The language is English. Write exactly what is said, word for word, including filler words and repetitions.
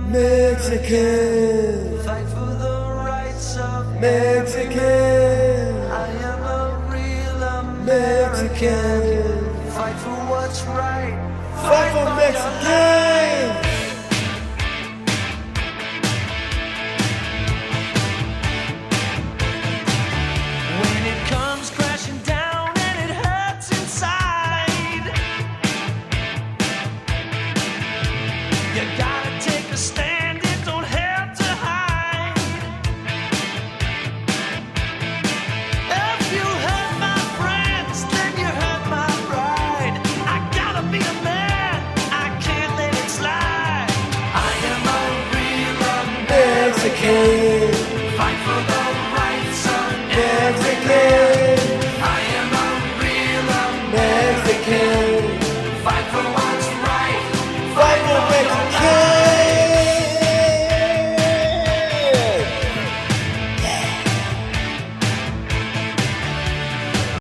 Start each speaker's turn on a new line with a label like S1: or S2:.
S1: Mexican.
S2: Fight for the rights of
S1: Mexican.
S2: I am a real
S1: Mexican.
S2: American. Fight for what's right.
S1: Fight for Mexican.
S2: When it comes crashing down and it hurts inside, you gotta take a stand, it don't have to hide. If you hurt my friends, then you hurt my pride. I gotta be a man, I can't let it slide. I am a real American.
S1: Mexican.